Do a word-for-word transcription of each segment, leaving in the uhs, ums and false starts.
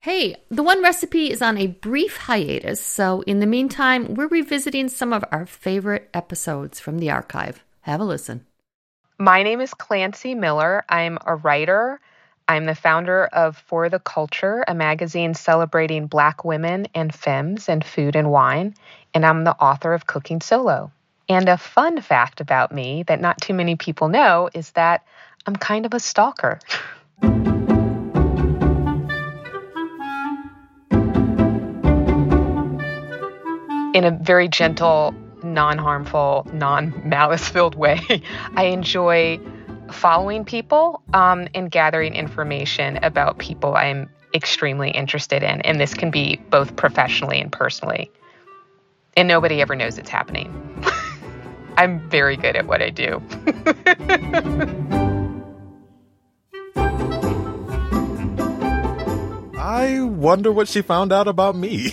Hey, The One Recipe is on a brief hiatus, so in the meantime, we're revisiting some of our favorite episodes from the archive. Have a listen. My name is Clancy Miller. I'm a writer. I'm the founder of For the Culture, a magazine celebrating Black women and femmes in food and wine, and I'm the author of Cooking Solo. And a fun fact about me that not too many people know is that I'm kind of a stalker. In a very gentle, non-harmful, non-malice-filled way, I enjoy following people um, and gathering information about people I'm extremely interested in. And this can be both professionally and personally. And nobody ever knows it's happening. I'm very good at what I do. I wonder what she found out about me.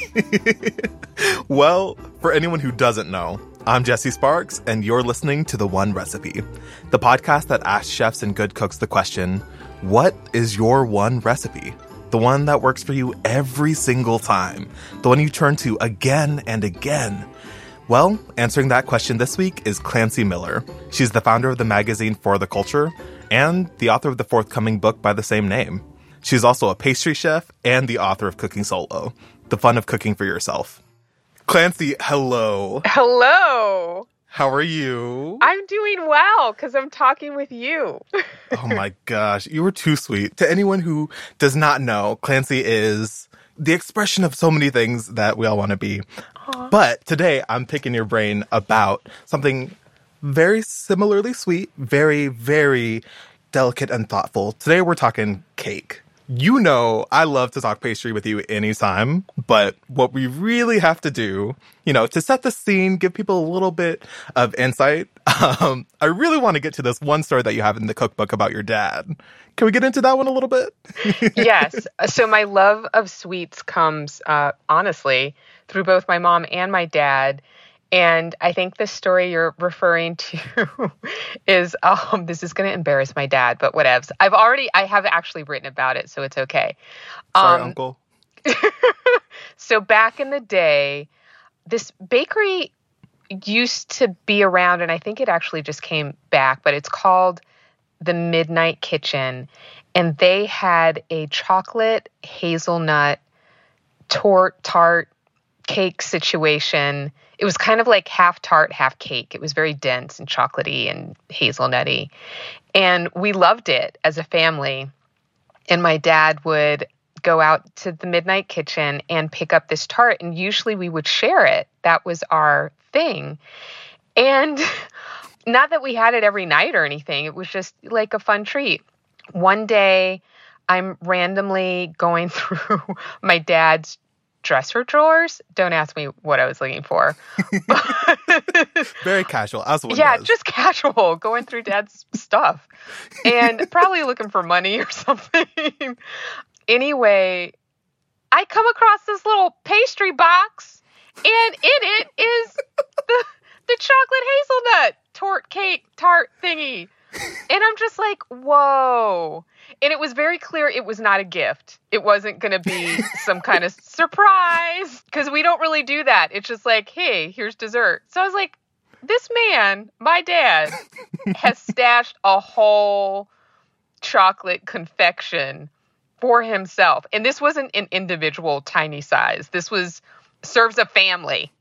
Well, for anyone who doesn't know, I'm Jesse Sparks, and you're listening to The One Recipe, the podcast that asks chefs and good cooks the question, what is your one recipe? The one that works for you every single time. The one you turn to again and again. Well, answering that question this week is Clancy Miller. She's the founder of the magazine For the Culture and the author of the forthcoming book by the same name. She's also a pastry chef and the author of Cooking Solo, The Fun of Cooking for Yourself. Clancy, hello. Hello. How are you? I'm doing well because I'm talking with you. Oh my gosh, you were too sweet. To anyone who does not know, Clancy is the expression of so many things that we all want to be. Aww. But today I'm picking your brain about something very similarly sweet, very, very delicate and thoughtful. Today we're talking cake. You know, I love to talk pastry with you anytime, but what we really have to do, you know, to set the scene, give people a little bit of insight, um, I really want to get to this one story that you have in the cookbook about your dad. Can we get into that one a little bit? Yes. So my love of sweets comes, uh, honestly, through both my mom and my dad. And I think the story you're referring to is, um, this is going to embarrass my dad, but whatevs. I've already, I have actually written about it, so it's okay. Sorry, um, Uncle. So back in the day, this bakery used to be around, and I think it actually just came back, but it's called the Midnight Kitchen. And they had a chocolate hazelnut tort tart cake situation. It was kind of like half tart, half cake. It was very dense and chocolatey and hazelnutty. And we loved it as a family. And my dad would go out to the Midnight Kitchen and pick up this tart. And usually we would share it. That was our thing. And not that we had it every night or anything. It was just like a fun treat. One day, I'm randomly going through my dad's dresser drawers. Don't ask me what I was looking for. Very casual, as one Yeah, does. just casual, going through dad's stuff. And probably looking for money or something. Anyway, I come across this little pastry box, and in it is the, the chocolate hazelnut tort cake tart thingy. And I'm just like, whoa. And it was very clear it was not a gift. It wasn't going to be some kind of surprise, because we don't really do that. It's just like, hey, here's dessert. So I was like, this man, my dad, has stashed a whole chocolate confection for himself. And this wasn't an individual tiny size. This was serves a family.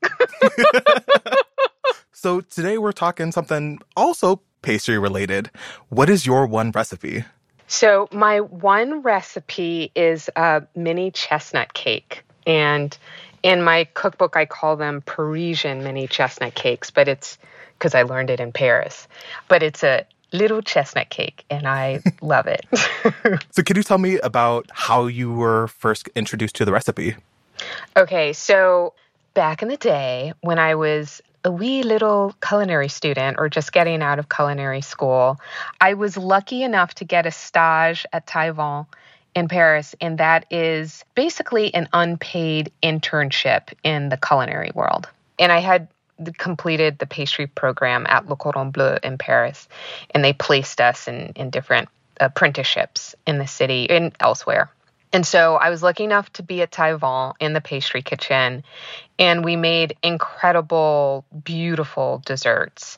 So today we're talking something also pastry related. What is your one recipe? So my one recipe is a mini chestnut cake. And in my cookbook, I call them Parisian mini chestnut cakes, but it's because I learned it in Paris. But it's a little chestnut cake, and I love it. So could you tell me about how you were first introduced to the recipe? Okay, so back in the day when I was a wee little culinary student or just getting out of culinary school, I was lucky enough to get a stage at Taillevent in Paris, and that is basically an unpaid internship in the culinary world. And I had completed the pastry program at Le Cordon Bleu in Paris, and they placed us in, in different apprenticeships in the city and elsewhere. And so I was lucky enough to be at Taillevent in the pastry kitchen, and we made incredible, beautiful desserts.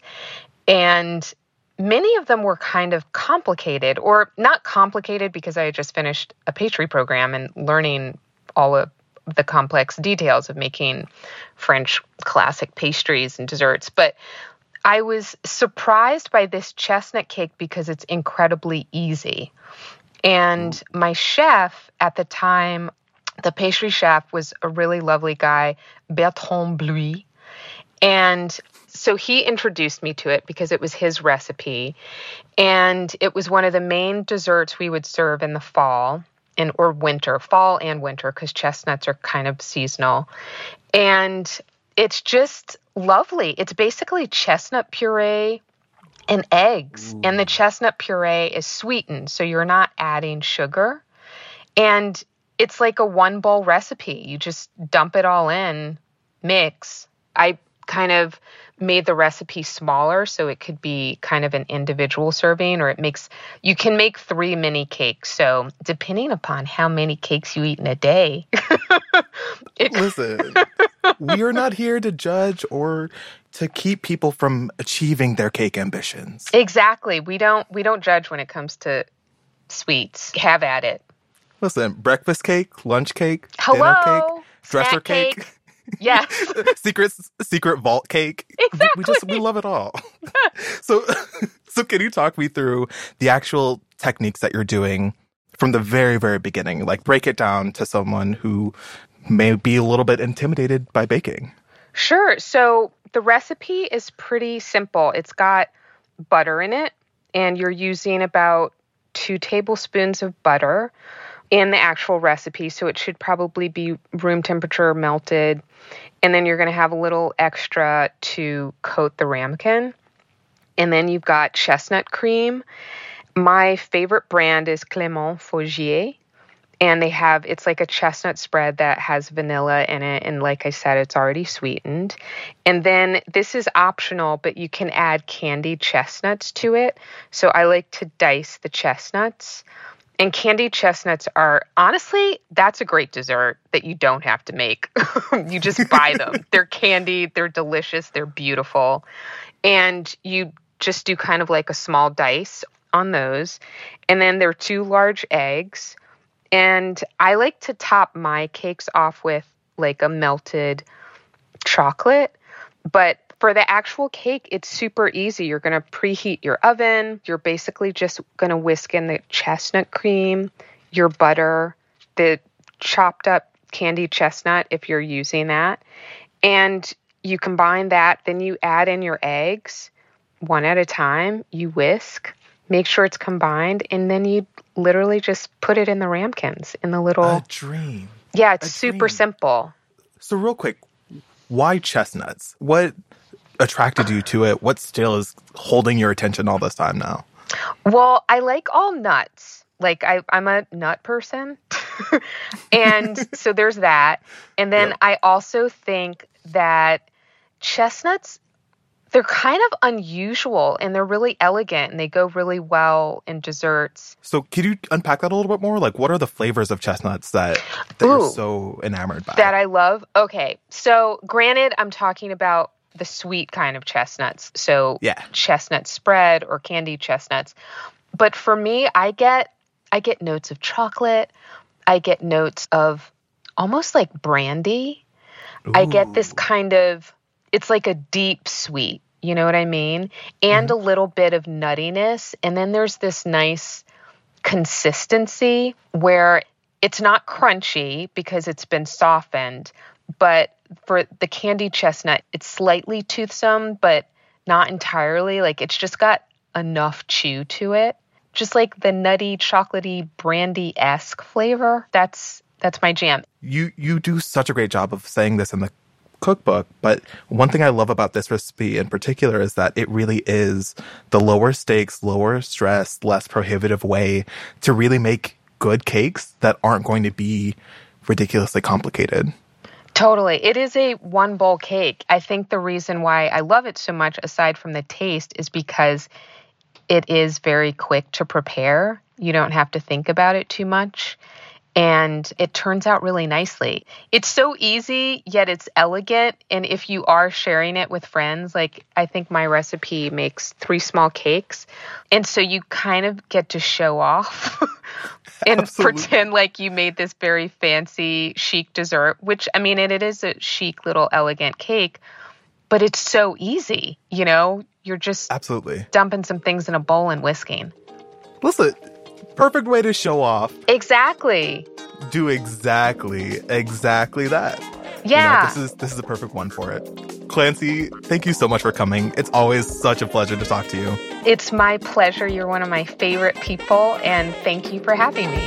And many of them were kind of complicated, or not complicated because I had just finished a pastry program and learning all of the complex details of making French classic pastries and desserts. But I was surprised by this chestnut cake because it's incredibly easy. And my chef at the time, the pastry chef, was a really lovely guy, Bertrand Blouy. And so he introduced me to it because it was his recipe. And it was one of the main desserts we would serve in the fall and or winter, fall and winter, because chestnuts are kind of seasonal. And it's just lovely. It's basically chestnut puree and eggs. Ooh. And the chestnut puree is sweetened, so you're not adding sugar. And it's like a one bowl recipe. You just dump it all in, mix. I kind of made the recipe smaller so it could be kind of an individual serving, or it makes, you can make three mini cakes. So depending upon how many cakes you eat in a day. it, Listen, we are not here to judge or to keep people from achieving their cake ambitions. Exactly. We don't, we don't judge when it comes to sweets. Have at it. Listen, breakfast cake, lunch cake, Hello, dinner cake, dresser snack cake. cake. Yes. secret secret vault cake. Exactly. We just we love it all. so so can you talk me through the actual techniques that you're doing from the very, very beginning? Like break it down to someone who may be a little bit intimidated by baking. Sure. So the recipe is pretty simple. It's got butter in it, and you're using about two tablespoons of butter in the actual recipe. So it should probably be room temperature melted. And then you're going to have a little extra to coat the ramekin. And then you've got chestnut cream. My favorite brand is Clément Faugier. And they have, it's like a chestnut spread that has vanilla in it. And like I said, it's already sweetened. And then this is optional, but you can add candied chestnuts to it. So I like to dice the chestnuts. And candied chestnuts are, honestly, that's a great dessert that you don't have to make. You just buy them. They're candied. They're delicious. They're beautiful. And you just do kind of like a small dice on those. And then there are two large eggs. And I like to top my cakes off with like a melted chocolate. But for the actual cake, it's super easy. You're going to preheat your oven. You're basically just going to whisk in the chestnut cream, your butter, the chopped up candied chestnut if you're using that. And you combine that. Then you add in your eggs one at a time. You whisk, make sure it's combined, and then you literally just put it in the ramekins in the little... A dream. Yeah, it's a super dream. simple. So real quick, why chestnuts? What attracted you to it? What still is holding your attention all this time now? Well, I like all nuts. Like I, I'm a nut person. And so there's that. And then yep. I also think that chestnuts, they're kind of unusual and they're really elegant and they go really well in desserts. So could you unpack that a little bit more? Like what are the flavors of chestnuts that, that Ooh, you're so enamored by? That I love? Okay. So granted, I'm talking about the sweet kind of chestnuts. So yeah. chestnut spread or candied chestnuts. But for me, I get I get notes of chocolate. I get notes of almost like brandy. Ooh. I get this kind of, it's like a deep sweet, you know what I mean? And mm-hmm. a little bit of nuttiness. And then there's this nice consistency where it's not crunchy because it's been softened, but for the candied chestnut, it's slightly toothsome, but not entirely. Like it's just got enough chew to it. Just like the nutty, chocolatey, brandy-esque flavor. That's that's my jam. You you do such a great job of saying this in the cookbook, but one thing I love about this recipe in particular is that it really is the lower stakes, lower stress, less prohibitive way to really make good cakes that aren't going to be ridiculously complicated. Totally. It is a one bowl cake. I think the reason why I love it so much, aside from the taste, is because it is very quick to prepare. You don't have to think about it too much. And it turns out really nicely. It's so easy, yet it's elegant. And if you are sharing it with friends, like I think my recipe makes three small cakes. And so you kind of get to show off and Absolutely. pretend like you made this very fancy, chic dessert, which, I mean, it, it is a chic little elegant cake, but it's so easy, you know? You're just Absolutely. dumping some things in a bowl and whisking. Listen, perfect way to show off. Exactly. Do exactly, exactly that. Yeah. You know, this is this is a perfect one for it. Clancy, thank you so much for coming. It's always such a pleasure to talk to you. It's my pleasure. You're one of my favorite people, and thank you for having me.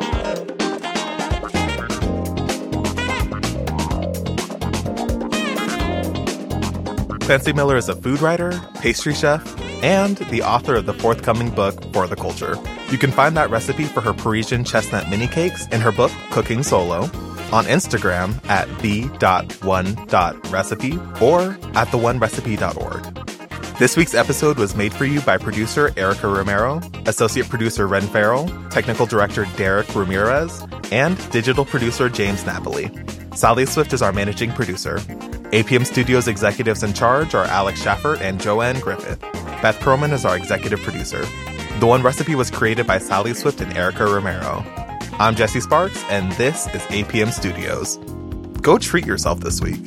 Clancy Miller is a food writer, pastry chef, and the author of the forthcoming book, For the Culture. You can find that recipe for her Parisian chestnut mini cakes in her book, Cooking Solo, on Instagram at the dot one dot recipe or at the one recipe dot org. This week's episode was made for you by producer Erica Romero, associate producer Ren Farrell, technical director Derek Ramirez, and digital producer James Napoli. Sally Swift is our managing producer. A P M Studios executives in charge are Alex Schaffert and Joanne Griffith. Beth Perlman is our executive producer. The One Recipe was created by Sally Swift and Erica Romero. I'm Jesse Sparks, and this is A P M Studios. Go treat yourself this week.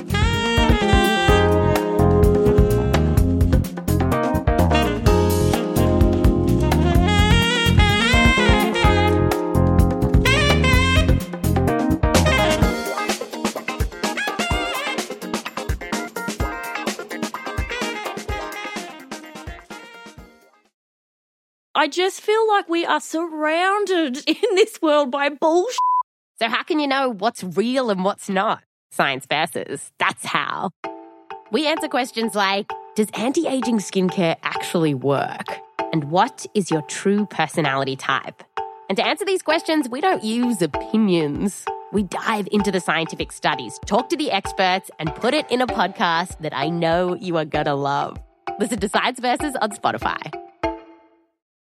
I just feel like we are surrounded in this world by bullshit. So how can you know what's real and what's not? Science versus. That's how. We answer questions like, does anti-aging skincare actually work? And what is your true personality type? And to answer these questions, we don't use opinions. We dive into the scientific studies, talk to the experts, and put it in a podcast that I know you are gonna love. Listen to Science Versus on Spotify.